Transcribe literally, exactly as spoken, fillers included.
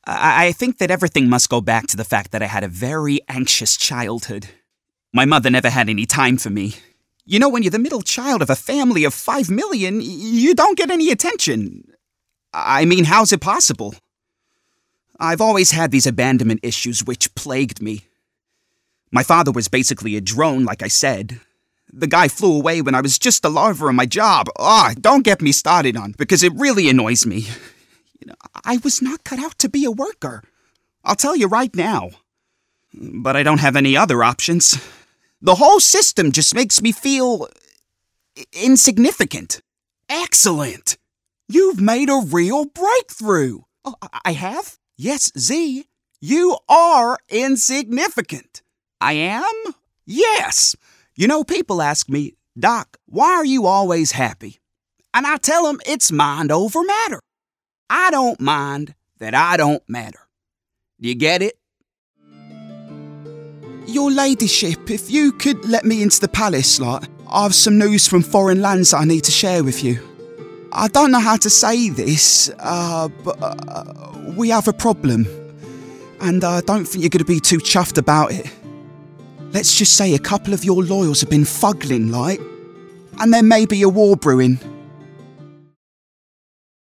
I, I think that everything must go back to the fact that I had a very anxious childhood. My mother never had any time for me. You know, when you're the middle child of a family of five million, you don't get any attention. I mean, how's it possible? I've always had these abandonment issues which plagued me. My father was basically a drone, like I said. The guy flew away when I was just a larva on my job. Ah, oh, don't get me started on, because it really annoys me. You know, I was not cut out to be a worker. I'll tell you right now. But I don't have any other options. The whole system just makes me feel insignificant. Excellent! You've made a real breakthrough. Oh, I have? Yes, Z, you are insignificant. I am? Yes. You know, people ask me, Doc, why are you always happy? And I tell them it's mind over matter. I don't mind that I don't matter. Do you get it? Your ladyship, if you could let me into the palace, like, I have some news from foreign lands that I need to share with you. I don't know how to say this, uh, but uh, we have a problem. And I don't think you're going to be too chuffed about it. Let's just say a couple of your loyals have been fuggling, like, and there may be a war brewing.